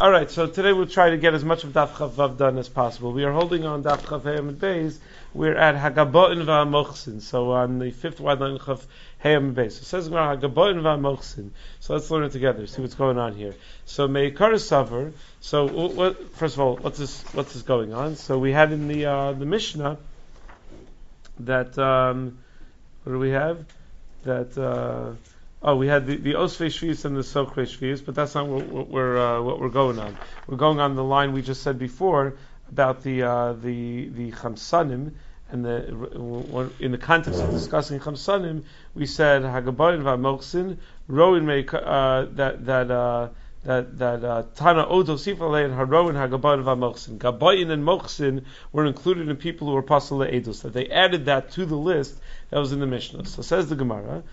All right, so today we'll try to get as much of Daf Chav Vav done as possible. We are holding on Daf Chav Hayam and Beis. We're at Hagaboin v'Amochsin. So on the fifth wide line Chav Hayam and Beis. So it says Hagaboin v'Amochsin. So let's learn it together. See what's going on here. So Meikar Savar. So first of all, what's this going on? So we had in the Mishnah that what do we have? That we had the Osvei Shvius and the Sochrei Shvius, but that's not what we're going on. We're going on the line we just said before about the Chamsanim, and in the context of discussing Chamsanim, we said Hagabayin v'Amochsin Roin that Tana Odo Sifalei and Haroin Hagabayin v'Amochsin. Gabayin and Mochsin were included in people who were Pasal Eidos. That they added that to the list that was in the Mishnah. So says the Gemara.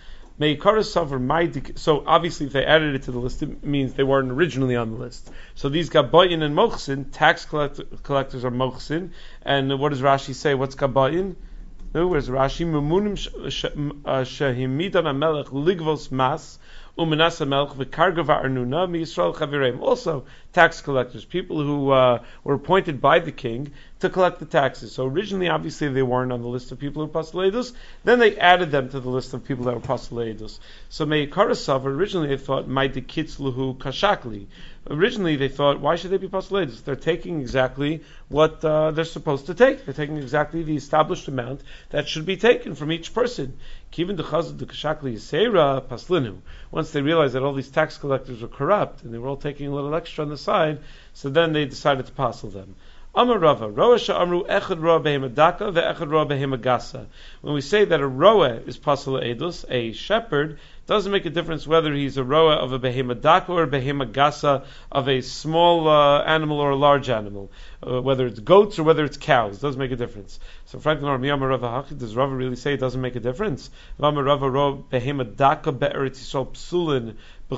So obviously, if they added it to the list, it means they weren't originally on the list. So these Gabayin and Mochsin, tax collectors are Mochsin. And what does Rashi say? What's Gabayin? Where's Rashi? Memunim shehimidan hamelech ligvos mas umenas hamelech v'karga v'arnuna miYisrael chavireim. Also, tax collectors, people who were appointed by the king to collect the taxes. So originally, obviously, they weren't on the list of people who were Pasal Eidos. Then they added them to the list of people that were Pasal Eidos. So Meikar Savar, originally they thought, Maidi Kitzluhu Kashakli. Originally they thought, why should they be Pasal Eidos? They're taking exactly what they're supposed to take. They're taking exactly the established amount that should be taken from each person. Kivin dechazud Kashakli Yiseira Paslinu. Once they realized that all these tax collectors were corrupt and they were all taking a little extra on the side, so then they decided to Pasal them. Amar Rava, Roa Amru Echad Roa Behemadaka ve'Echad Roa Behemagasa. When we say that a Roa is Pasal Eidos, a shepherd, doesn't make a difference whether he's a Roa of a Behemadaka or a Behemagasa of a small animal or a large animal. Whether it's goats or whether it's cows, doesn't make a difference. So frankly, does Rava really say it doesn't make a difference? Amar Rava Roa Behemadaka be'eretz Yisrael psulin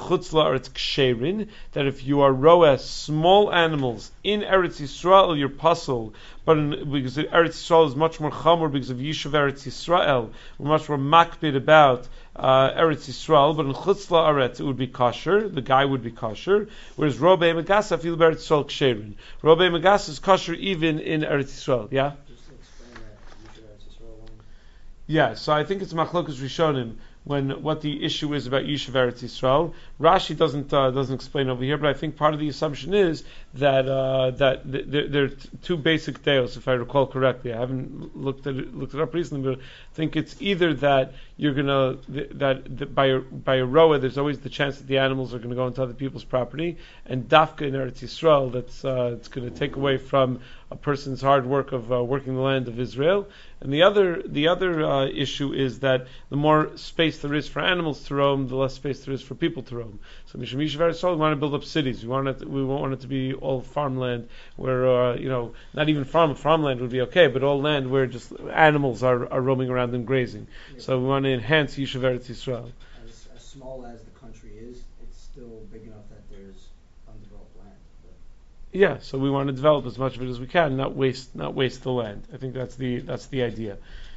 that if you are roa small animals in Eretz Yisrael, you're puzzled. But because Eretz Yisrael is much more chamor because of Yishuv Eretz Yisrael, we're much more makbid about Eretz Yisrael. But in Chutz La'aretz it would be kosher. The guy would be kosher. Whereas roa be'emagasa feel Eretz Yisrael ksherin. Roa be'emagasa is kosher even in Eretz Yisrael. Yeah. Just explain that Yishuv Eretz Yisrael one. Yeah. So I think it's Machlokas Rishonim. What the issue is about Yishuv Eretz Yisrael. Rashi doesn't explain over here, but I think part of the assumption is that there are two basic deos, if I recall correctly. I haven't looked it up recently, but I think it's either that you're gonna that by a roa there's always the chance that the animals are going to go into other people's property, and dafka in Eretz Yisrael that's it's going to take away from a person's hard work of working the land of Israel. And the other issue is that the more space there is for animals to roam, the less space there is for people to roam. So Mishum Yishuv Eretz Yisrael, we want to build up cities. We won't want it to be all farmland where not even farmland would be okay, but all land where just animals are roaming around and grazing. Yeah. So we want to enhance Yishuv Eretz Yisrael. As small as the country is, it's still big enough that there's undeveloped land. Yeah, so we want to develop as much of it as we can, not waste the land. I think that's the idea.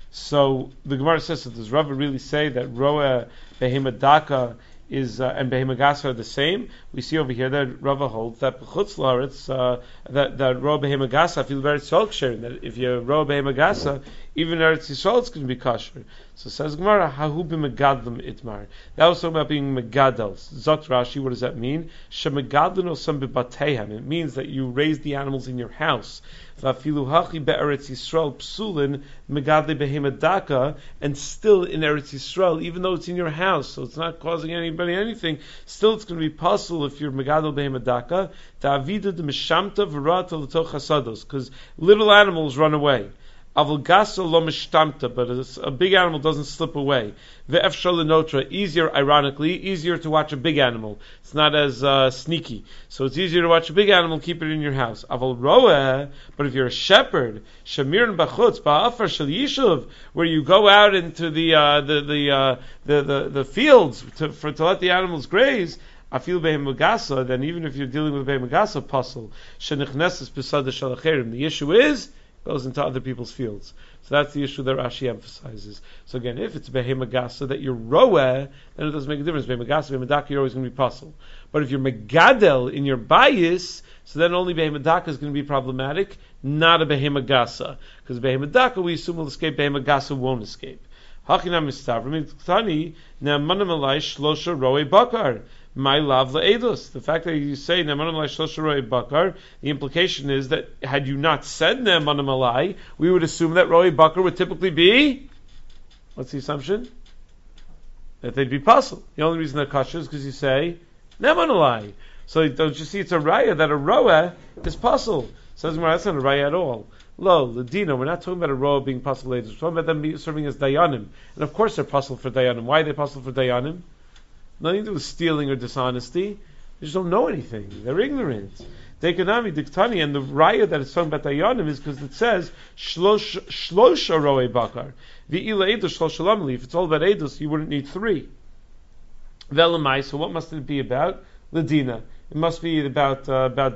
So the Gemara says, does Rava really say that Roa Behemadaka is and Behemagasa are the same? We see over here that Rava holds that B'chutz La'aretz that Roa Behemagasa feel very ksherin, that if you Roa Behemagasa, even Eretz Yisrael it's going to be kosher. So says Gemara, Hahu b'megadlim itmar. That was talking about being megadel. Zot Rashi, what does that mean? Shemegadlin osam b'bateihem. It means that you raise the animals in your house. V'afilu hachi be'eretz Yisrael psulin megadli behemadaka, and still in Eretz Yisrael, even though it's in your house, so it's not causing anybody anything, still it's going to be possible if you're megadel behemadaka, ta'avida de mishamta v'rata l'toch hasados, because little animals run away. Avulgasa lo mishtamta, but a big animal doesn't slip away. Ve'efshal lenotra, easier to watch a big animal. It's not as sneaky, so it's easier to watch a big animal. Keep it in your house. Aval roeh, but if you're a shepherd, shamirin bachutz ba'afar shel yishuv, where you go out into the fields to let the animals graze. Afil behemagasa, then even if you're dealing with behemagasa puzzle, shenichneses besada shalacherim. The issue is goes into other people's fields. So that's the issue that Rashi emphasizes. So again, if it's behema gasa that you're roeh, then it doesn't make a difference. Behema gasa, behema daka, you're always going to be puzzle. But if you're megadel in your bayis, so then only behema daka is going to be problematic, not a behema gasa. Because behema daka we assume will escape, behema gasa won't escape. Hachinam mistavrim tani ne'amanim alai shlosha roe bakar. My love le'edus. The fact that you say ne'amanim alai shlosha roe bakar, the implication is that had you not said ne'amanim alai, we would assume that roe bakar would typically be, what's the assumption? That they'd be puzzle. The only reason they're kosher is because you say ne'amanim alai. So don't you see it's a raya that a roe is puzzle. Says Gemara, that's not a raya at all. Lo, Ladina, we're not talking about a row being puzzle ladies, we're talking about them serving as dayanim. And of course they're puzzle for dayanim. Why are they puzzle for dayanim? Nothing to do with stealing or dishonesty. They just don't know anything. They're ignorant. Dekanami, Diktani, and the raya that it's talking about dayanim is because it says Shlosha roe bakar. V'ila edus shlosha lamli. If it's all about edus, you wouldn't need 3. Velamai, so what must it be about? Ladina. It must be about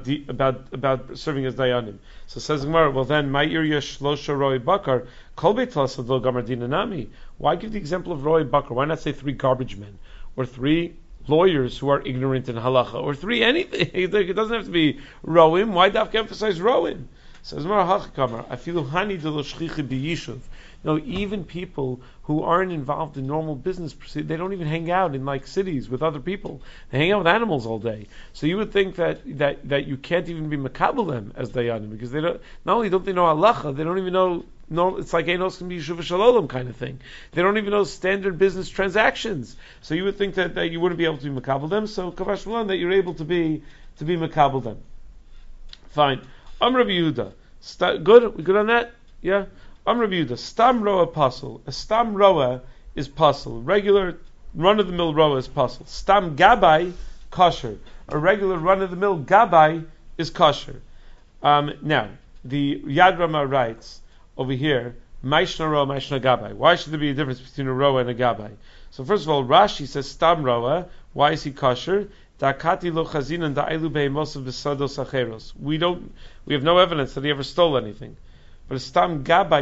serving as dayanim. So says Gemara, well then, my irya shlosha roi bakar kol beitlas lo gamar dinanami. Why give the example of roi bakar? Why not say 3 garbage men or 3 lawyers who are ignorant in halacha or 3 anything? It doesn't have to be roim. Why dafka emphasize roim? Says Gemara hachikamar afilu hani de lo shchichi biyishuv. No, even people who aren't involved in normal business, they don't even hang out in like cities with other people. They hang out with animals all day. So you would think that you can't even be makabel them as dayanim because they don't. Not only don't they know halacha, they don't even know. No, it's like Einos can be Yeshuva Shalom kind of thing. They don't even know standard business transactions. So you would think that you wouldn't be able to be makabel them. So kavash malan that you're able to be makabel them. Fine. Rabbi Yehuda. Good. We good on that? Yeah. Rabbi Yehuda, stam roa pasul. A stam roa is pasul. Regular run-of-the-mill roa is pasul. Stam gabai, kosher. A regular run-of-the-mill gabai is kosher. Now, the Yad Rama writes over here, maishna roa, maishna gabai. Why should there be a difference between a roa and a gabai? So first of all, Rashi says stam roa. Why is he kosher? Dakati lo chazinan da'elu be'imosav b'sados acheros. We have no evidence that he ever stole anything. But stam gabai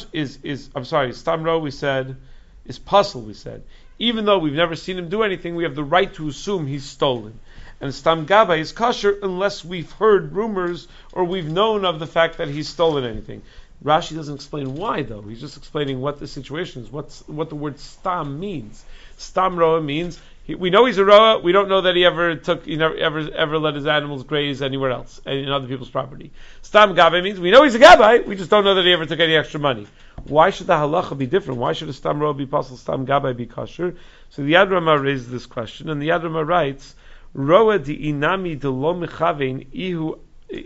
is stam ro we said is puzzle we said. Even though we've never seen him do anything, we have the right to assume he's stolen. And stam gabai is kosher unless we've heard rumors or we've known of the fact that he's stolen anything. Rashi doesn't explain why though. He's just explaining what the situation is, what the word stam means. Stam roa means we know he's a roa. We don't know that he ever let his animals graze anywhere else in other people's property. Stam gabai means we know he's a gabai. We just don't know that he ever took any extra money. Why should the halacha be different? Why should a stam roa be possible, stam gabai be kosher? So the Yad Rama raises this question, and the Yad Rama writes, "Roa di inami de lo mechavein ihu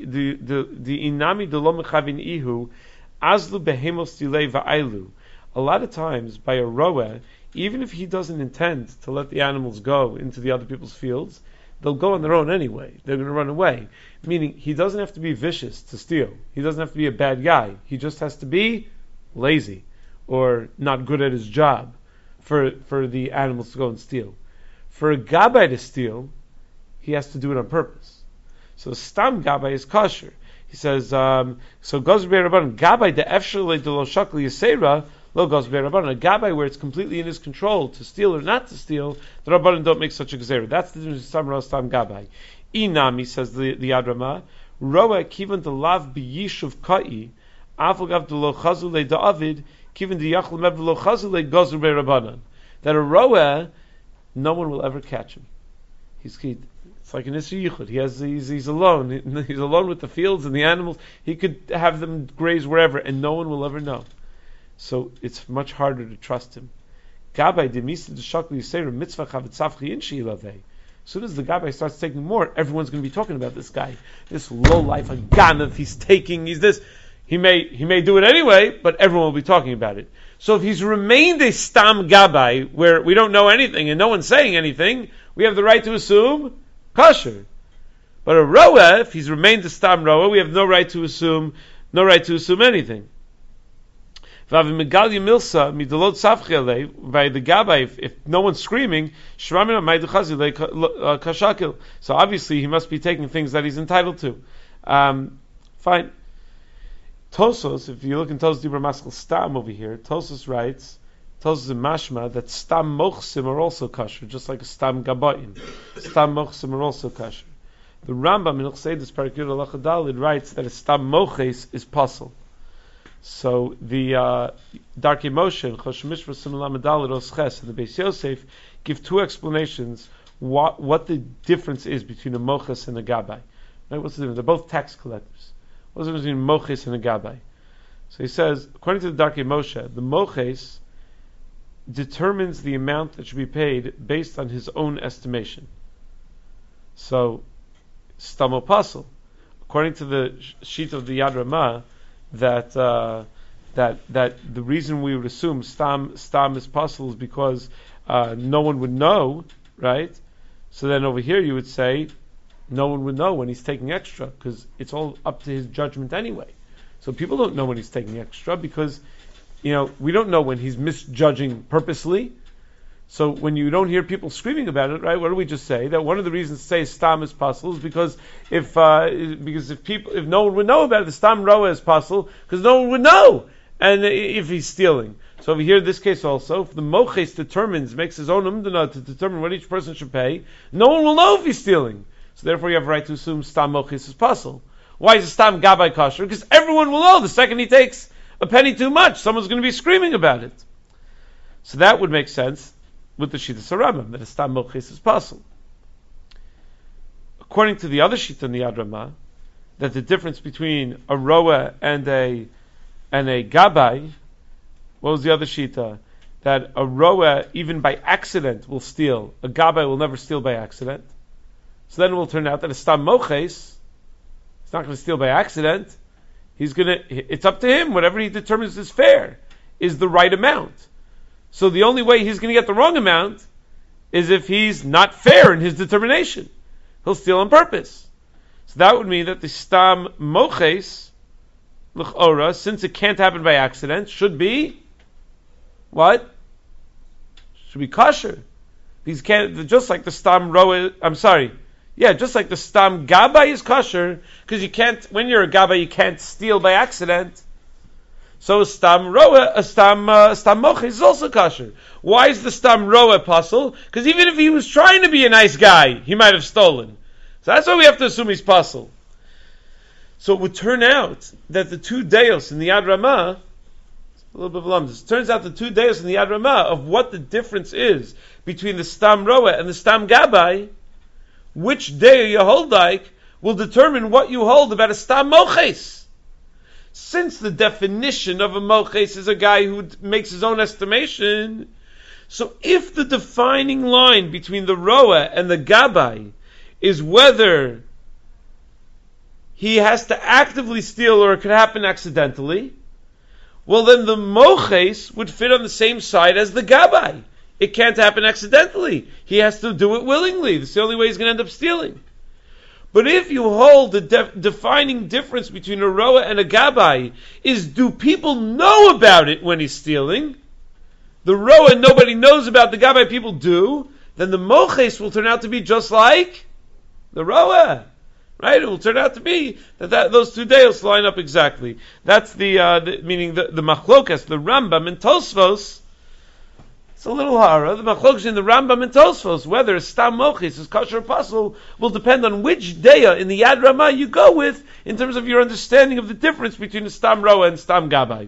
the inami de lo mechavein ihu azlu behemos dilei va'ailu." A lot of times by a roa, even if he doesn't intend to let the animals go into the other people's fields, they'll go on their own anyway. They're going to run away. Meaning, he doesn't have to be vicious to steal. He doesn't have to be a bad guy. He just has to be lazy or not good at his job for the animals to go and steal. For a gabai to steal, he has to do it on purpose. So stam gabai is kosher. He says, so goes Rabbanan, gabai de efshele de lo shakli yisera, lo goes Rabbanan, a gabai where it's completely in his control to steal or not to steal, the Rabbanan don't make such a gzera. That's the difference between stam roa stam gabai. Inami, says the Yad Rama, roa kivan de lav b'yishuv ka'i, afagav de lo chazule da'avid, kivan de yachol mev lo chazule goes Rabbanan. That a roa, no one will ever catch him. It's like an Isra Yichud. He's alone. He's alone with the fields and the animals. He could have them graze wherever, and no one will ever know. So it's much harder to trust him. Gabai demisa d'shakli yisera mitzvah chavitzavchi inshi ilavei. As soon as the Gabai starts taking more, everyone's going to be talking about this guy, this low life, a ganav. He's this. He may do it anyway, but everyone will be talking about it. So if he's remained a stam Gabai, where we don't know anything and no one's saying anything, we have the right to assume kosher. But a roa, if he's remained a stam roa, we have no right to assume anything. By the gabai, if no one's screaming, so obviously he must be taking things that he's entitled to. Fine. Tosos, if you look in Tosos Dibur Maskal Stam over here, Tosos writes, Tosos in Mashma, that Stam Mochsim are also kosher, just like a Stam Gabayin. Stam Mochsim are also kosher. The Rambam in Chseidus Parak Yud Halacha Daled writes that a Stam Moches is puzzle. So the Darkei Moshe and Chosh Mishra Simon Daled Osches and the Beis Yosef give two explanations what the difference is between a Moches and a Gabai. Right? What's the difference? They're both tax collectors. What's the difference between Moches and a Gabai? So he says, according to the Darkei Moshe, the Moches determines the amount that should be paid based on his own estimation. So, Stam Apostle, according to the sheet of the Yad Ramah, that the reason we would assume Stam is Apostle is because no one would know, right? So then over here you would say no one would know when he's taking extra because it's all up to his judgment anyway. So people don't know when he's taking extra because we don't know when he's misjudging purposely. So when you don't hear people screaming about it, right? What do we just say? That one of the reasons to say Stam is puzzle is because if no one would know about it, the Stam Roa is puzzle because no one would know, and if he's stealing. So over here, in this case also, if the Moches makes his own umdana to determine what each person should pay, no one will know if he's stealing. So therefore, you have a right to assume Stam Moches is puzzle. Why is the Stam Gabai kosher? Because everyone will know the second he takes a penny too much, someone's going to be screaming about it. So that would make sense with the Shita Saramim, that a Stam Moches is puzzle. According to the other Shita in the Yad Ramah, that the difference between a Roa and a Gabai, what was the other Shita? That a Roa, even by accident, will steal. A Gabai will never steal by accident. So then it will turn out that a Stam Moches, he's not going to steal by accident. It's up to him. Whatever he determines is fair, is the right amount. So the only way he's going to get the wrong amount is if he's not fair in his determination. He'll steal on purpose. So that would mean that the Stam Moches, L'chora, since it can't happen by accident, should be what? Should be kosher. These can't, just like the Stam Roa, just like the Stam Gabai is kosher, because you can't, when you're a Gabai, you can't steal by accident. So a Stam Roa, a Stam Moches is also kosher. Why is the Stam Roa puzzle? Because even if he was trying to be a nice guy, he might have stolen. So that's why we have to assume he's puzzle. So it would turn out that the two deos in the Yad Ramah, a little bit of lumdus, turns out the two deos in the Yad Ramah of what the difference is between the Stam Roa and the Stam Gabai, which deo you hold like, will determine what you hold about a Stam Moches. Since the definition of a Moches is a guy who makes his own estimation, so if the defining line between the Roa and the Gabai is whether he has to actively steal or it could happen accidentally, well then the Moches would fit on the same side as the Gabai. It can't happen accidentally. He has to do it willingly. That's the only way he's going to end up stealing. But if you hold the defining difference between a Roa and a Gabai is, do people know about it when he's stealing? The Roa nobody knows about, the Gabai people do, then the Moches will turn out to be just like the Roa. Right? It will turn out to be that those two deos line up exactly. That's meaning the Machlokas, the Rambam and Tosfos. It's a little hara. The Machlokas in the Rambam and Tosfos, whether Stam Moches is kosher or puzzle, will depend on which deya in the Yad Ramah you go with in terms of your understanding of the difference between the Stam Roa and Stam Gabai.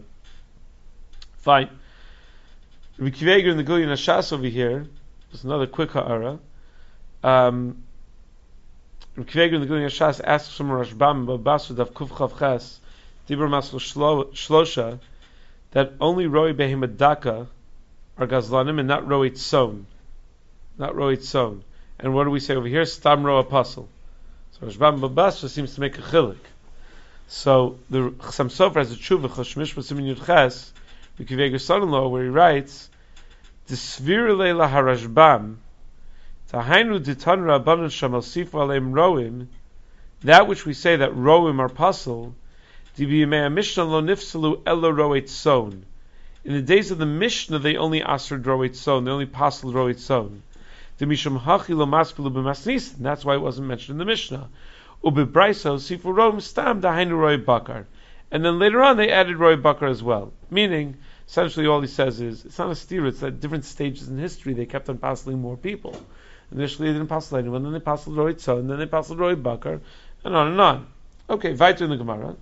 Fine. Rabbi Kiveger in the Gilyon Hashas over here, just another quick hara. Rabbi Kiveger in the Gilyon Hashas asks from Rashbam Babasu Dav Kuf Chav Ches Dibur Maslo Shlosha that only Roi Behimadaka are Gazlanim and not Roi Tzon. Not Roi Tzon. And what do we say over here? Stam Roa Apostle. So Rashbam Babasu seems to make a chilik. So the Chassam Sofer has a tshuva Choshmish B'Simin Yud Ches Rabbi Kiveger's son-in-law where he writes T'svir leila harashbam Tahainu ditan rabbanon shamal sifu aleim roim, that which we say that roim are puzzle, dibiyimei Mishnah lo nifsalu elo roet son. In the days of the Mishnah, they only asred roet son, they only puzzle roet son. The mishum hachi lo maspilu b'masnis, that's why it wasn't mentioned in the Mishnah. Ubebraiso sifu roim stam dahainu roet bakar. And then later on they added Roy Bakar as well. Meaning, essentially all he says is, it's not a steer, it's at different stages in history they kept on passing more people. Initially they didn't passel anyone, then they passel Roy Tzon, then they passel Roy Bakar, and on and on. Okay, weiter in the Gemara.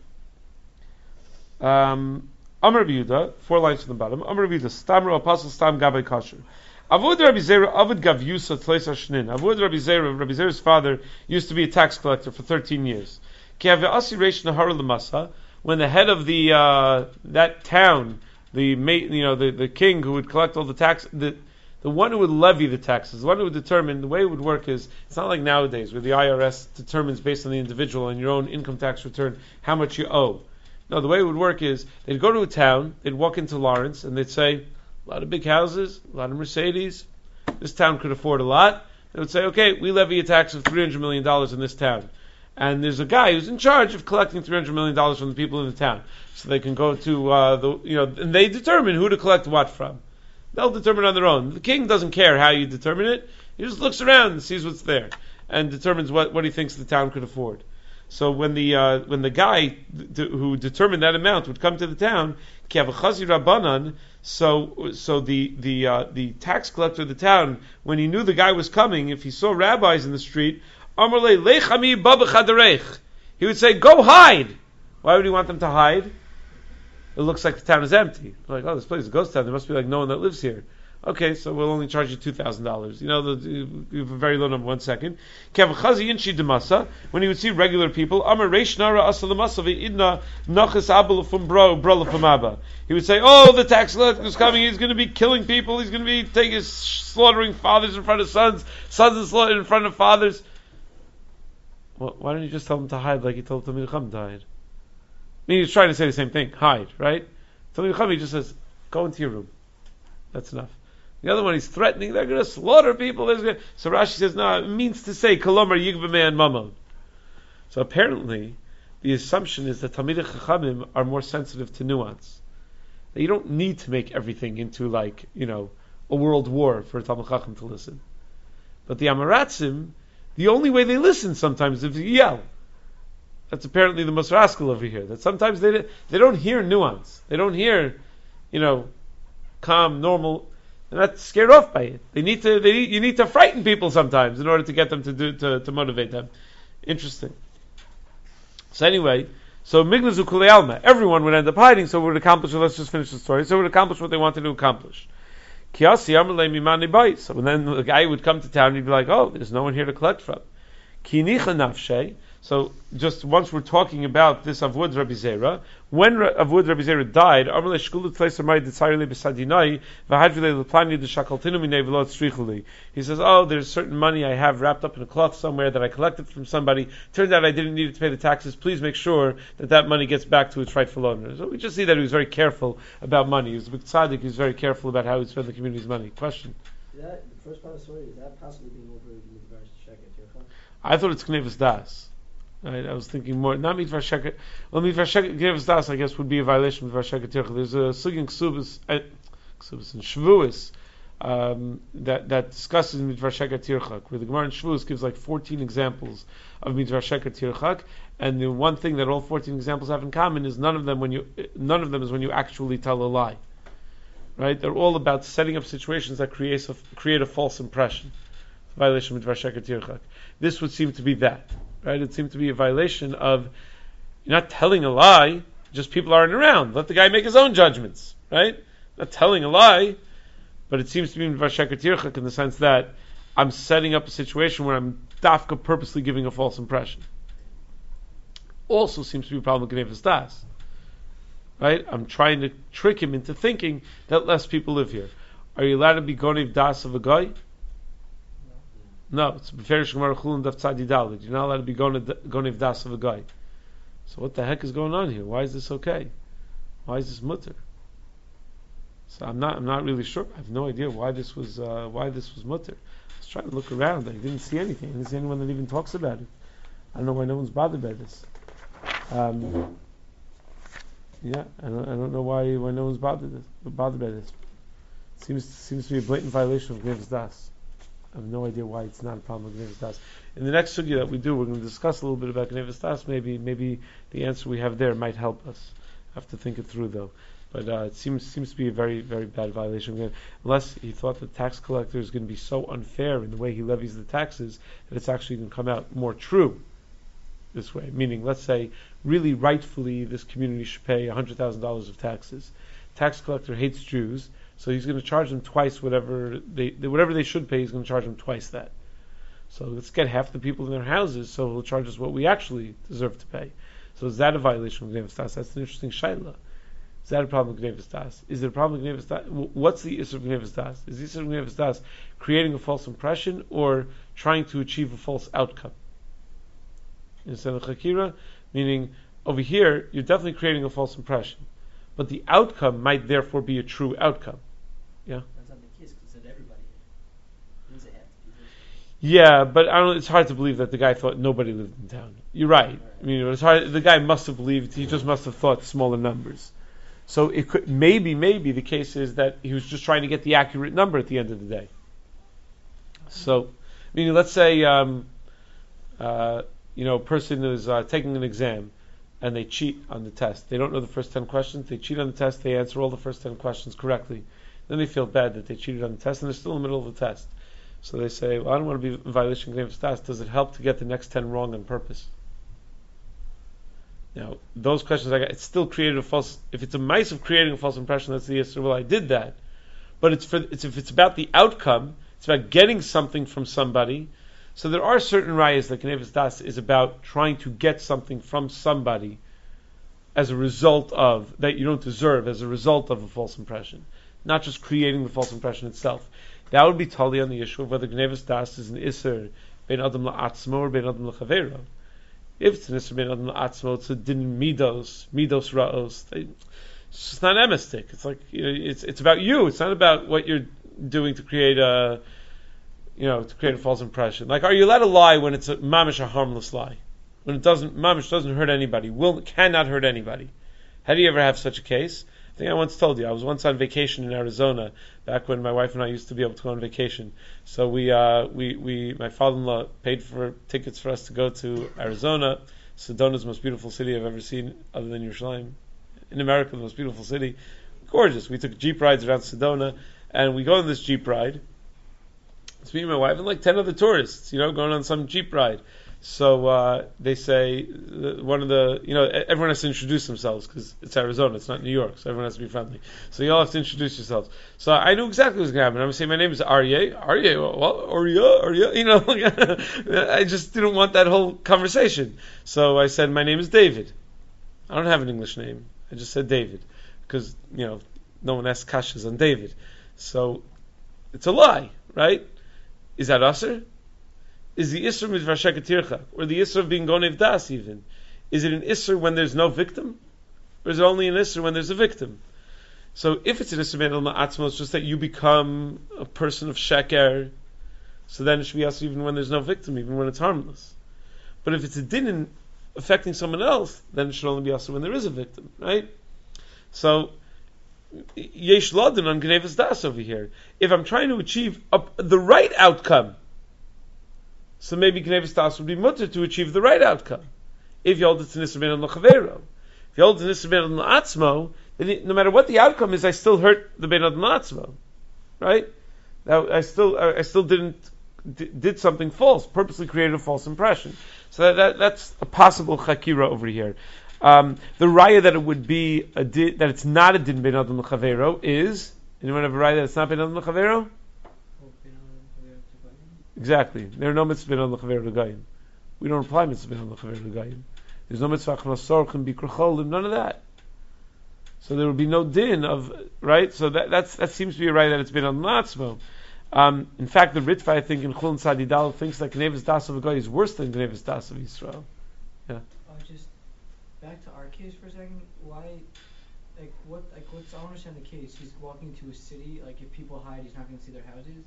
Amar Rabbi Yehuda, 4 lines from the bottom. Amar Rabbi Yehuda, Stam Ro Apostle Stam Gabay Kasher. Avud Rabbi Zera Avud Gav Yusa Tleisa Shnin. Avud Rabbi Zera's father used to be a tax collector for 13 years. Ki Ave Asi Reish Nahar Lamasa, when the head of the that town, the king who would collect all the tax, the one who would levy the taxes, the one who would determine, the way it would work is, it's not like nowadays where the IRS determines based on the individual and your own income tax return how much you owe. No, the way it would work is, they'd go to a town, they'd walk into Lawrence, and they'd say, a lot of big houses, a lot of Mercedes, this town could afford a lot. They would say, okay, we levy a tax of $300 million in this town. And there's a guy who's in charge of collecting $300 million from the people in the town. So they can go to, and they determine who to collect what from. They'll determine on their own. The king doesn't care how you determine it. He just looks around and sees what's there and determines what he thinks the town could afford. So when the guy who determined that amount would come to the town, so the tax collector of the town, when he knew the guy was coming, if he saw rabbis in the street, he would say, "Go hide." Why would he want them to hide? It looks like the town is empty. They're like, oh, this place is a ghost town. There must be like no one that lives here. Okay, so we'll only charge you $2,000. You have a very low number. 1 second. When he would see regular people, he would say, oh, the tax collector is coming. He's going to be killing people. He's going to be slaughtering fathers in front of sons, sons and slaughtered in front of fathers. Well, why don't you just tell him to hide like he told Talmid Chacham to hide? I mean, he's trying to say the same thing, hide, right? Talmid Chacham, he just says, go into your room. That's enough. The other one, he's threatening, they're going to slaughter people. So Rashi says, no, it means to say, Kolomar Yigvameh and Mamon. So apparently, the assumption is that Talmidei Chachamim are more sensitive to nuance. That you don't need to make everything into a world war for a Talmid Chacham to listen. But the Amaratzim, the only way they listen sometimes is if you yell. That's apparently the most rascal over here. That sometimes they don't hear nuance. They don't hear, calm, normal. They're not scared off by it. You need to frighten people sometimes in order to get them to motivate them. Interesting. So anyway, Mignazu Kulei Alma, everyone would end up hiding, so it would accomplish, let's just finish the story, so it would accomplish what they wanted to accomplish. Kiasi Amalei Mimani Bai. So then the guy would come to town and he'd be like, oh, there's no one here to collect from. Kinicha Nafshe. So just once we're talking about this Avud Rabbi Zera, when Avud Rabbi Zera died, he says, oh, there's certain money I have wrapped up in a cloth somewhere that I collected from somebody. Turned out I didn't need it to pay the taxes. Please make sure that money gets back to its rightful owner. So we just see that he was very careful about money. He was a big tzaddik. He was very careful about how he spent the community's money. Question? Is that the first part of the story? Is that possibly being over Midvar Sheket Tircha? I thought it's Knevus Das. Right, I was thinking more, not Midvar Sheket. Well, Midvar Sheket Knevus Das, I guess, would be a violation of Midvar Sheket Tircha. There's a Sugin Ksubis and Shavuos that discusses Midvar Sheket Tirchak, where the Gemara in Shavuos gives like 14 examples of Midvar Sheket Tirchak, and the one thing that all 14 examples have in common is none of them is when you actually tell a lie. Right? They're all about setting up situations that create a false impression. Violation of Midvar Sheket Tirchak. This would seem to be that. Right? It seemed to be a violation of, you're not telling a lie, just people aren't around. Let the guy make his own judgments. Right? Not telling a lie, but it seems to be Midvar Sheket Tirchak in the sense that I'm setting up a situation where I'm dafka purposely giving a false impression. Also seems to be a problem with Gnevus Das. Right? I'm trying to trick him into thinking that less people live here. Are you allowed to be Gonev Das of a guy? No, it's Beferish Gemara Chulun Daf Tzadi Daled. You're not allowed to be Gonev Das of a guy. So what the heck is going on here? Why is this okay? Why is this mutter? So I'm not really sure. I have no idea why this was mutter. I was trying to look around. I didn't see anything. I didn't see anyone that even talks about it. I don't know why no one's bothered by this. I don't know why no one's bothered by this. It seems to be a blatant violation of Gnevus Das. I have no idea why it's not a problem with Gnevus Das. In the next sugya that we do, we're going to discuss a little bit about Gnevus Das. Maybe the answer we have there might help us. have to think it through though. But it seems to be a very very bad violation. Unless he thought the tax collector is going to be so unfair in the way he levies the taxes that it's actually going to come out more true this way. Meaning, let's say, really rightfully, this community should pay $100,000 of taxes. Tax collector hates Jews, so he's going to charge them twice whatever they should pay. He's going to charge them twice that. So let's get half the people in their houses, so he'll charge us what we actually deserve to pay. So is that a violation of Gnevus Das? That's an interesting shaila. Is that a problem with Gnevus Das? Is it a problem with Gnevus Das? What's the issue of Gnevus Das? Is the issue of Gnevus Das creating a false impression or trying to achieve a false outcome? Instead of Chakira, meaning over here, you're definitely creating a false impression. But the outcome might therefore be a true outcome. Yeah? That's not the case because it said everybody. It doesn't have to be this. Yeah, but I don't. It's hard to believe that the guy thought nobody lived in town. You're right. I mean, it's hard. The guy must have believed. He just must have thought smaller numbers. So it could maybe the case is that he was just trying to get the accurate number at the end of the day. So, meaning, let's say, a person is taking an exam and they cheat on the test. They don't know the first 10 questions. They cheat on the test. They answer all the first 10 questions correctly. Then they feel bad that they cheated on the test and they're still in the middle of the test. So they say, well, I don't want to be in violation of Gnevus Das. Does it help to get the next 10 wrong on purpose? Now, those questions, it's still created a false. If it's a mice of creating a false impression, that's the answer. Well, I did that, but if it's about the outcome, it's about getting something from somebody. So there are certain rayas that Gnevus Das is about trying to get something from somebody as a result of that you don't deserve, as a result of a false impression, not just creating the false impression itself. That would be totally on the issue of whether Gnevus Das is an iser bein adam la'atzmo or bein adam la'chavero. If it's an Isser Ben Adam La'atzmo, it's a din midos ra'os. It's just not emistic. It's like, it's about you. It's not about what you're doing to create a false impression. Like, are you allowed to lie when it's a mamish, a harmless lie? When mamish doesn't hurt anybody, cannot hurt anybody. How do you ever have such a case? I think I once told you, I was once on vacation in Arizona, back when my wife and I used to be able to go on vacation. So my father-in-law paid for tickets for us to go to Arizona. Sedona is the most beautiful city I've ever seen, other than Yerushalayim. In America, the most beautiful city. Gorgeous. We took Jeep rides around Sedona, and we go on this Jeep ride. It's me and my wife and like 10 other tourists, going on some Jeep ride. So they say everyone has to introduce themselves because it's Arizona, it's not New York, so everyone has to be friendly. So you all have to introduce yourselves. So I knew exactly what was going to happen. I'm going to say, my name is Aryeh. Aryeh. I just didn't want that whole conversation. So I said, my name is David. I don't have an English name. I just said David because no one asks kashas on David. So it's a lie, right? Is that usher? Is the Isser midvar shekatircha, or the Isser of being Gonev Das even? Is it an Isser when there's no victim? Or is it only an Isser when there's a victim? So if it's an Isser ben al ma'atzmo, it's just that you become a person of sheker, so then it should be Isser even when there's no victim, even when it's harmless. But if it's a din affecting someone else, then it should only be Isser when there is a victim, right? So, yesh ladin on Gnevus Das over here. If I'm trying to achieve the right outcome, so maybe Gnevus Das would be mutter to achieve the right outcome. If you hold it's an Isser ben al chavero. If you hold it's an Isser ben al atzmo, then no matter what the outcome is, I still hurt the ben al atzmo. Right? Now, I still did something false, purposely created a false impression. So that's a possible chakira over here. The raya that it would be that it's not a din ben adam l'chavero is, anyone have a raya that it's not ben adam l'chavero? Exactly. There are no mitzvah ben adam l'chavero l'gayim. We don't apply mitzvah ben adam l'chavero l'gayim. There's no mitzvah achnasorchim bikrocholim, none of that. So there would be no din of, right? So that seems to be a raya that it's ben adam l'tzmo. In fact, the Ritva, I think, in Chulin Sadidal thinks that Gnevus Das of a guy is worse than Gnevus Das of Israel. Yeah. Just back to our case for a second. Why, what's, I don't understand the case. He's walking to a city, if people hide, he's not going to see their houses.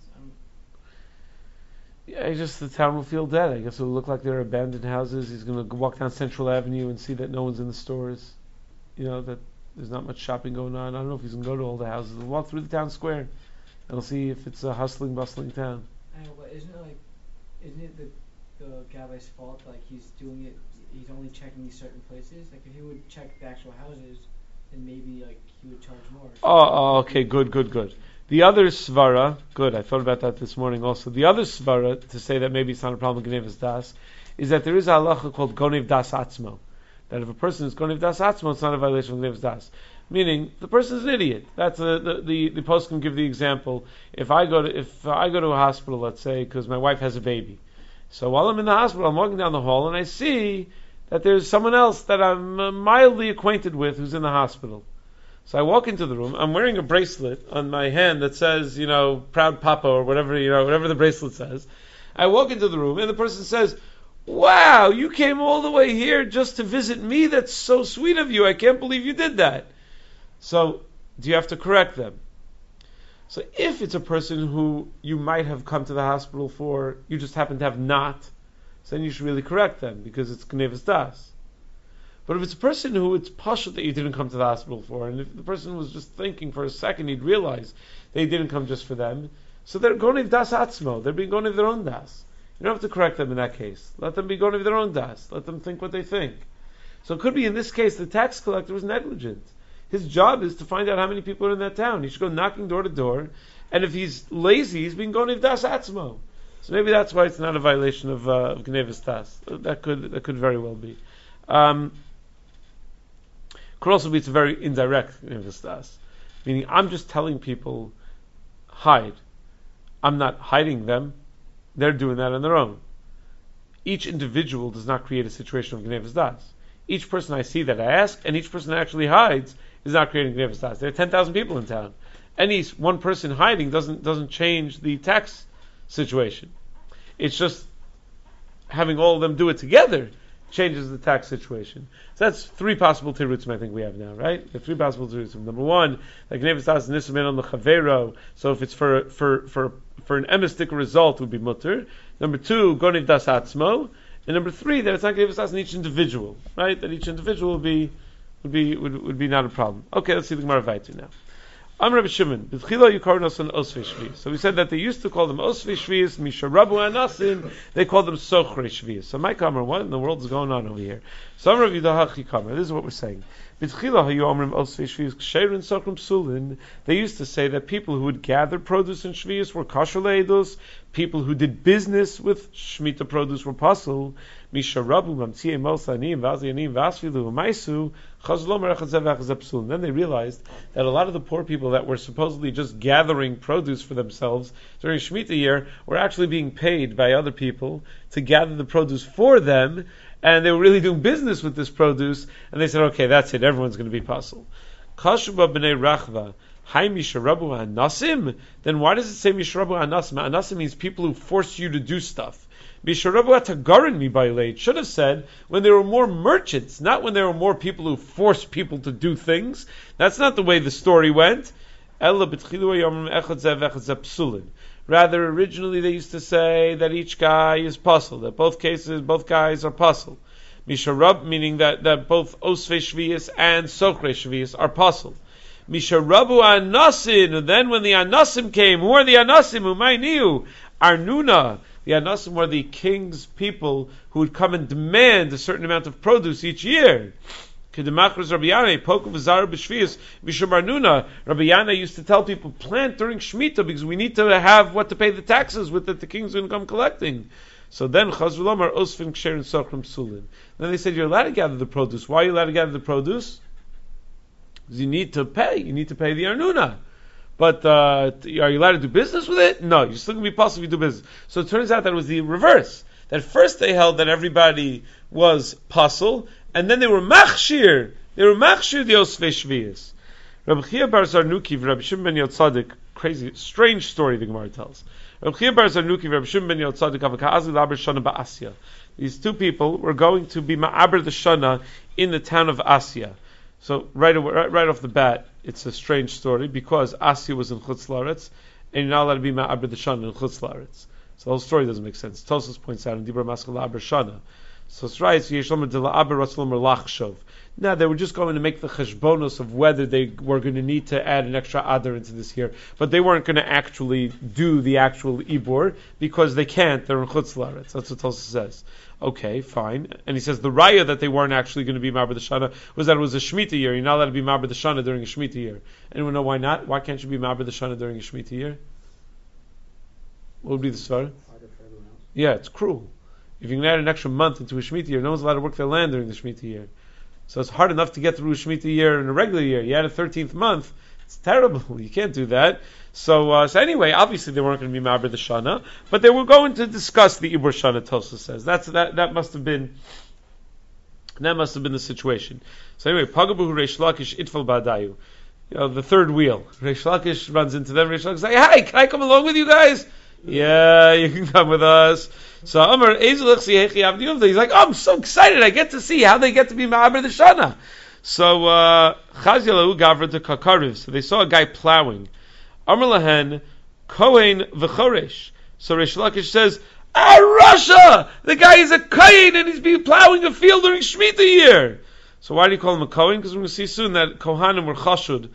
Yeah, the town will feel dead. I guess it will look like they're abandoned houses. He's going to walk down Central Avenue and see that no one's in the stores. That there's not much shopping going on. I don't know if he's going to go to all the houses. He'll walk through the town square and he'll see if it's a hustling, bustling town. But isn't it the Gabai's fault? He's doing it. He's only checking these certain places. If he would check the actual houses, then maybe like he would charge more. Okay, good. The other svara, good, I thought about that this morning also. The other svara, to say that maybe it's not a problem with Gnevas Das, is that there is a halacha called Gonev Das Atzmo. That if a person is Gonev Das Atzmo, it's not a violation of Gnevas Das. Meaning, the person is an idiot. That's the post can give the example. If I go to a hospital, let's say, because my wife has a baby. So while I'm in the hospital, I'm walking down the hall and I see that there's someone else that I'm mildly acquainted with who's in the hospital. So I walk into the room. I'm wearing a bracelet on my hand that says, Proud Papa or whatever, whatever the bracelet says. I walk into the room and the person says, "Wow, you came all the way here just to visit me? That's so sweet of you. I can't believe you did that." So, do you have to correct them? So if it's a person who you might have come to the hospital for, you just happen to have not, so then you should really correct them because it's Gnevas Das. But if it's a person who it's pashut that you didn't come to the hospital for, and if the person was just thinking for a second, he'd realize they didn't come just for them, so they're Gonev Das Atzmo. They're being Gonev their own Das. You don't have to correct them in that case. Let them be Gonev their own Das. Let them think what they think. So it could be in this case the tax collector was negligent. His job is to find out how many people are in that town. He should go knocking door to door, and if he's lazy, he's being Gonev Das Atzmo. So maybe that's why it's not a violation of Gnevas Das. That could very well be. Could also be it's a very indirect Gnevas Das, meaning I'm just telling people hide. I'm not hiding them. They're doing that on their own. Each individual does not create a situation of Gnevas Das. Each person I see that I ask, and each person that actually hides is not creating Gnevas Das. There are 10,000 people in town. Any one person hiding doesn't change the tax situation. It's just having all of them do it together changes the tax situation. So that's three possible tirutzim I think we have now, right? The three possible tirutzim. Number one, like Gnevas Das nisman on the chavero. So if it's for an emistic result, it would be mutter. Number two, Gonev Das Atzmo. And number three, that it's not Gnevas Das in each individual, right? That each individual would be not a problem. Okay, let's see the Gemara Vayter now. Rabbi Shimon, b'tchila yukarnos on osvei shviyos. So we said that they used to call them osvei shviyos, misharabu anasim. They called them sochrei shviyos. So my kamar, what in the world is going on over here? So Rabbi Yehuda kamar. This is what we're saying. B'tchila hayu omrim osvei shviyos ksherin sochrem sulin. They used to say that people who would gather produce in shviyos were kosher leidus. People who did business with shmita produce were pasul. Misharabu mamtiyei mosanim v'aziyanim v'asfilu v'maisu. And then they realized that a lot of the poor people that were supposedly just gathering produce for themselves during Shemitah year were actually being paid by other people to gather the produce for them, and they were really doing business with this produce, and they said, okay, that's it, everyone's going to be pasul. Kashuba b'nei rachva, hai misharabu hanasim? Then why does it say misharabu hanasim? Hanasim means people who force you to do stuff. It should have said when there were more merchants, not when there were more people who forced people to do things. That's not the way the story went. Rather, originally they used to say that each guy is puzzled, that both guys are puzzled. Misharab, meaning that both Osvei Shviyas and Sochrei Shviyas are puzzled. Misharabu Anasim, and then when the Anasim came, who are the Anasim? Umayniu, Arnuna. The Anasim were the king's people who would come and demand a certain amount of produce each year. Rabbi Yana used to tell people, plant during Shemitah because we need to have what to pay the taxes with that the king's going to come collecting. So then Then they said, you're allowed to gather the produce. Why are you allowed to gather the produce? Because you need to pay. You need to pay the Arnuna. But are you allowed to do business with it? No, you're still going to be possible if you do business. So it turns out that it was the reverse. That first they held that everybody was pasul, and then they were machshir. They were machshir the osvei shviyas. Rabbi Chia bar Zarnuki, Rabbi Shimon ben Yotzadik, crazy, strange story the Gemara tells. Rabbi Chia bar Zarnuki, Rabbi Shimon ben Yotzadik, avaka'azi laber shana ba'asya. These two people were going to be ma'aber the shana in the town of Asya. So right off the bat, it's a strange story because Asya was in Chutz La'aretz, and you're not allowed to be ma'aber the shana in Chutz La'aretz. So the whole story doesn't make sense. Tosfos points out in Dibra Maskal La'aber Shana. So it's right. Now they were just going to make the cheshbonos of whether they were going to need to add an extra adar into this year, but they weren't going to actually do the actual ibur because they can't. They're in chutz la'aretz. That's what Tosa says. Okay, fine. And he says the raya that they weren't actually going to be Maber the Shana was that it was a Shemitah year. You're not allowed to be Maber the Shana during a Shemitah year. Anyone know why not? Why can't you be Maber the Shana during a Shemitah year? What would be the svara? Yeah, it's cruel. If you can add an extra month into a Shemitah year, no one's allowed to work their land during the Shemitah year. So it's hard enough to get through a Shemitah year in a regular year. You add a 13th month, it's terrible. You can't do that. So anyway, obviously they weren't going to be Maber the Shana, but they were going to discuss the Ibur Shana. Tosa says that must have been the situation. So anyway, Pagabu Reish Lakish Itfal Badayu, the third wheel. Reish Lakish runs into them. Reish Lakish says, "Hi, can I come along with you guys?" Yeah, you can come with us. So Amar Ezelach Sihechi Avdi. He's like, "Oh, I'm so excited! I get to see how they get to be Maber the Shana." So Chaziyalahu Gavra to Kakariv. So they saw a guy plowing. Amar Lahen Kohen v'Choresh. So Reish Lakish says, Russia! The guy is a Kohen and he's been plowing a field during Shemitah year. So why do you call him a Kohen? Because we're going to see soon that Kohanim were chashud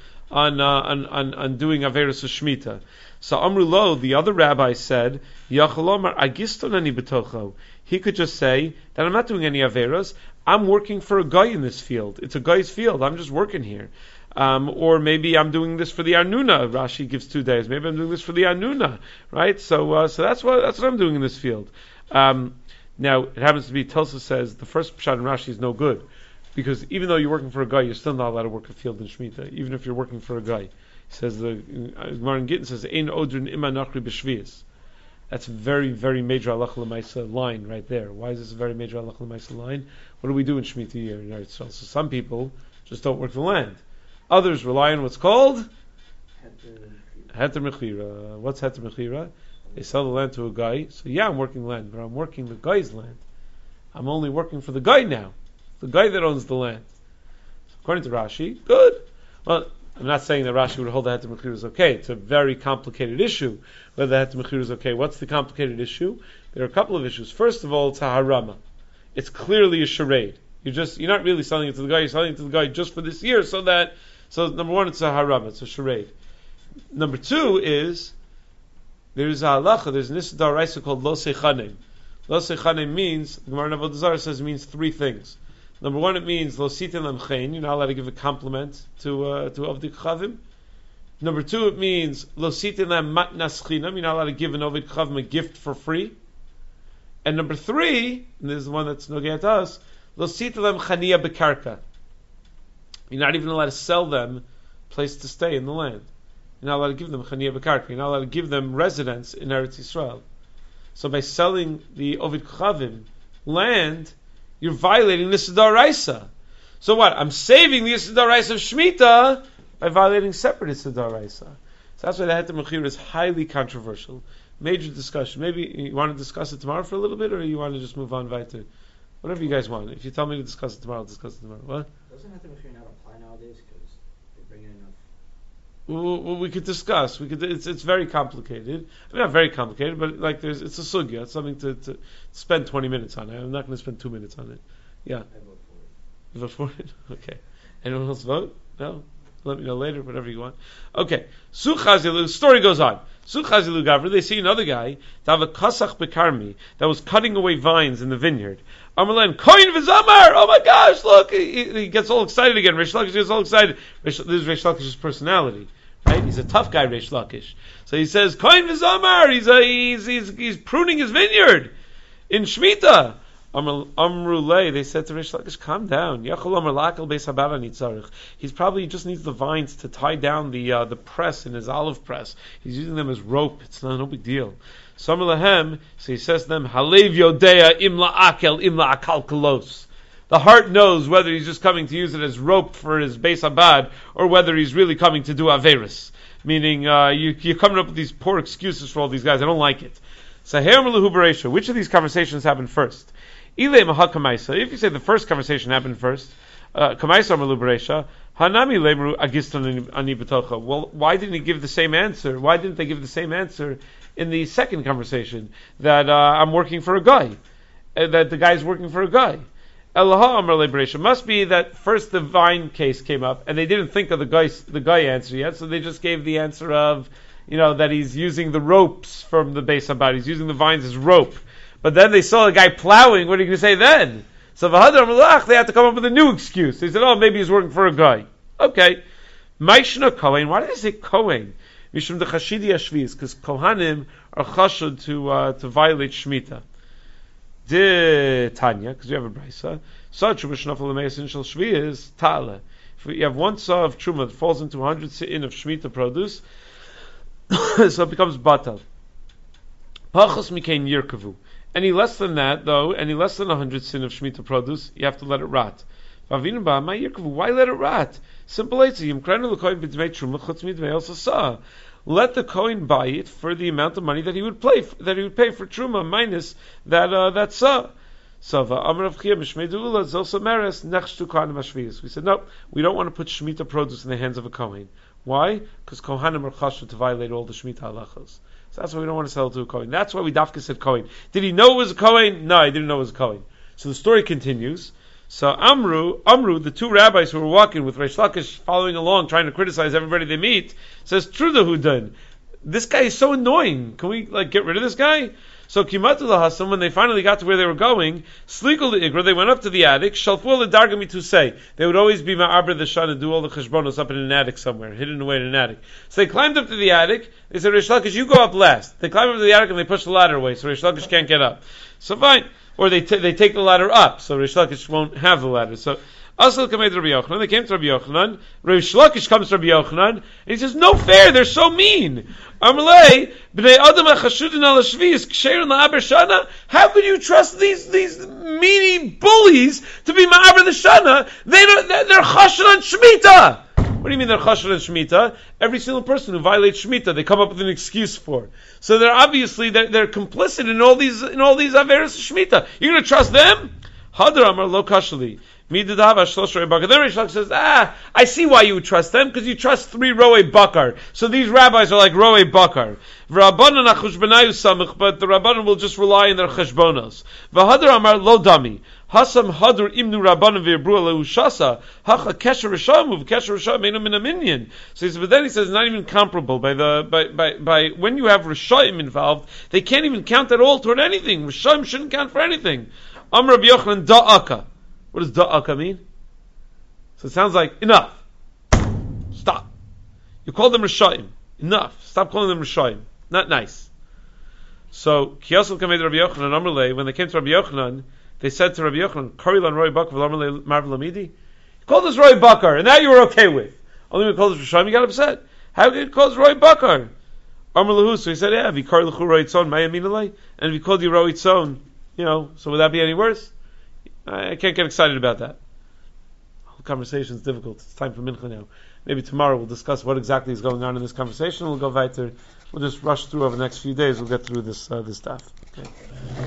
on doing Averos of Shemitah. So Amru Lo, the other rabbi, said, Yachalomar Agiston ani betocho. He could just say that I'm not doing any Averos. I'm working for a guy in this field. It's a guy's field. I'm just working here. Or maybe I'm doing this for the Anuna. Rashi gives 2 days. Maybe I'm doing this for the Anuna, right? So that's what I'm doing in this field. Now it happens to be Tulsa says the first pshat in Rashi is no good because even though you're working for a guy, you're still not allowed to work a field in Shemitah, even if you're working for a guy. He says the Gemara in Gittin says Ein Odrin Ima Nachri B'Shvius. That's a very, very major halacha l'maisa line right there. Why is this a very major halacha l'maisa line? What do we do in Shemitah year? So some people just don't work the land. Others rely on what's called Heter Mechira. What's Heter Mechira? They sell the land to a guy. So yeah, I'm working land, but I'm working the guy's land. I'm only working for the guy now. The guy that owns the land. So according to Rashi, good. Well, I'm not saying that Rashi would hold the Heter Mechira is okay. It's a very complicated issue whether the Heter Mechira is okay. What's the complicated issue? There are a couple of issues. First of all, it's a harama. It's clearly a charade. You're not really selling it to the guy. You're selling it to the guy just for this year, so number one, it's a haram, it's a charade. Number two is there's a halacha, there's an issa d'oraisa called lo sechanim. Lo sechanim means, the Gemara in Avodah Zarah says it means 3 things. Number one, it means lo sitin lam chen, you're not allowed to give a compliment to Ovdi Chavim. Number two, it means lo sitin lam matnas chinam, you're not allowed to give an Ovdi Chavim a gift for free. And number 3, and this is the one that's nogei to us, lo sitin lam chaniya bekarka. You're not even allowed to sell them a place to stay in the land. You're not allowed to give them chaniya b'karka. You're not allowed to give them residence in Eretz Yisrael. So by selling the Ovid Chavim land, you're violating the D'Oraisa. So what? I'm saving the D'Oraisa of Shemitah by violating separate D'Oraisa. So that's why the Heter Mechira is highly controversial. Major discussion. Maybe you want to discuss it tomorrow for a little bit, or you want to just move on weiter? Whatever you guys want. If you tell me to discuss it tomorrow, I'll discuss it tomorrow. What? Doesn't Heter Mechira not apply nowadays because they bring in enough? Well, we could discuss. It's very complicated. I mean, not very complicated, but like it's a sugya. It's something to spend 20 minutes on it. I'm not going to spend 2 minutes on it. Yeah. I vote for it. You vote for it? Okay. Anyone else vote? No? Let me know later, whatever you want. Okay. Suchazilu, story goes on. Suchazilu Gavra, they see another guy, to have a kasach bekarmi, that was cutting away vines in the vineyard. Amarlan, Kohen v'zamar! Oh my gosh, look! He gets all excited again. Reish Lakish gets all excited. This is Reish Lakish's personality. Right? He's a tough guy, Reish Lakish. So he says, Kohen v'zamar! He's pruning his vineyard in Shemitah. Amrulay, they said to Reish Lakish, calm down. He probably just needs the vines to tie down the press in his olive press. He's using them as rope. It's no big deal. So he says to them, Halev Yodea imla akel imla akal kalos. The heart knows whether he's just coming to use it as rope for his Beis Habad or whether he's really coming to do Averis. Meaning, you're coming up with these poor excuses for all these guys. I don't like it. So, which of these conversations happened first? If you say the first conversation happened first, well, why didn't he give the same answer? Why didn't they give the same answer in the second conversation that I'm working for a guy? that the guy's working for a guy. Elaha Amar Le Bereisha. Must be that first the vine case came up, and they didn't think of the guy answer yet, so they just gave the answer of, that he's using the ropes from the Beis Habad. He's using the vines as rope. But then they saw a guy plowing. What are you going to say then? So V'hadar Malach, they had to come up with a new excuse. They said, maybe he's working for a guy. Okay. Maishna Kohen. Why did they say Kohen? Mishum the Chashidi Ashviz, because Kohanim are chashud to violate Shemitah. De Tanya, because we have a brisa. Such Truma L'Meisin Shel Shviz Ta'ala. If you have one saw of Truma that falls into 100 se'in of Shemitah produce, so it becomes batal. Pachos mikein yirkavu. Any less than that, though, any less than 100 sin of Shemitah produce, you have to let it rot. Why let it rot? Simple answer. Let the Kohen buy it for the amount of money that he would pay for Truma minus that sa. We said no, we don't want to put Shemitah produce in the hands of a Kohen. Why? Because Kohanim are chashuv to violate all the Shemitah halachos. So that's why we don't want to sell it to a Kohen. That's why we dafka said Kohen. Did he know it was a Kohen? No, he didn't know it was a Kohen. So the story continues. So Amru, the two rabbis who were walking with Reish Lakish following along, trying to criticize everybody they meet, says, True the Hudan. This guy is so annoying. Can we get rid of this guy? So Kimatu Lahasam, when they finally got to where they were going, Slikul the Igra, they went up to the attic, Shalful the Dargami to say. They would always be Ma'abra the Shana, do all the cheshbonos up in an attic somewhere, hidden away in an attic. So they climbed up to the attic, they said, Reish Lakish, you go up last. They climb up to the attic and they push the ladder away, so Reish Lakish can't get up. So fine. Or they take the ladder up, so Reish Lakish won't have the ladder. So Asal Kamed Rabbi Yochanan, they came to Rabbi Yochanan, Reish Lakish comes to Rabbi Yochanan, and he says, no fair, they're so mean. Amalei, B'nei Adam HaChashudin Al Shvius, Ksherin La'aber Shana, how could you trust these meanie bullies to be Ma'aber the Shana? They're Chashud on Shemitah! What do you mean they're chashud on Shemitah? Every single person who violates Shemitah, they come up with an excuse for. So they're obviously they're complicit in all these averos of Shemitah. You're going to trust them? Hadar Amar Lo Kashali. Then Reish Lakish says, I see why you would trust them, because you trust 3 Roei Bakar. So these rabbis are like Roei Bakar. But the Rabbanan will just rely on their cheshbonos. V'hadar Amar Lo Dami. Hasam hadur imnu rabbanim ve'ibru aleushasa hacha kesher rishamu v'kesher risham meinu min aminyan. So he says, but then he says it's not even comparable by when you have rishayim involved, they can't even count at all toward anything. Rishayim shouldn't count for anything. Amr Rabbi Yochanan da'aka. What does da'aka mean? So it sounds like enough. Stop. You call them rishayim. Enough. Stop calling them rishayim. Not nice. So Kiyasel Kamed Rabbi Yochanan Amrle, when they came to Rabbi Yochanan, they said to Rabbi Yochanan, Karilan Roy Bakar v'Amrle Marvel Amidi. You called us Roy Bakar, and that you were okay with. Only when you called us Rishayim, you got upset. How could you call us Roy Bakar? Amr Lahu, so he said, yeah, Vikar L'chu Roy Tzon, Mayaminalei, and if he called you Roy Tzon, so would that be any worse? I can't get excited about that. The whole conversation is difficult. It's time for Mincha now. Maybe tomorrow we'll discuss what exactly is going on in this conversation. We'll go weiter. We'll just rush through over the next few days. We'll get through this stuff. Okay.